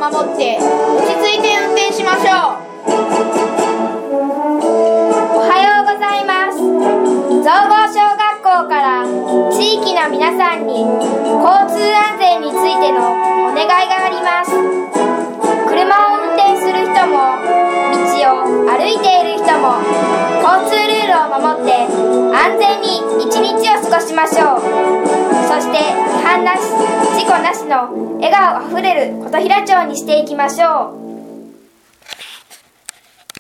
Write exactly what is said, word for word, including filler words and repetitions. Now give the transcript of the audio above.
守って落ち着いて運転しましょう。 おはようございます。総合小学校から地域の皆さんに交通安全についてのお願いがあります。車を運転する人も道を歩いている人も交通ルールを守って安全に一日を過ごしましょう。そして違反なし事故なしの笑顔あふれる琴平町にしていきましょう。